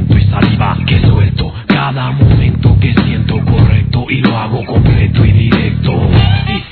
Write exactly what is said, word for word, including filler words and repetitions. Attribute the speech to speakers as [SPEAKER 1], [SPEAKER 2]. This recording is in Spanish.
[SPEAKER 1] aliento y saliva que suelto, cada momento que siento correcto y lo hago completo y directo.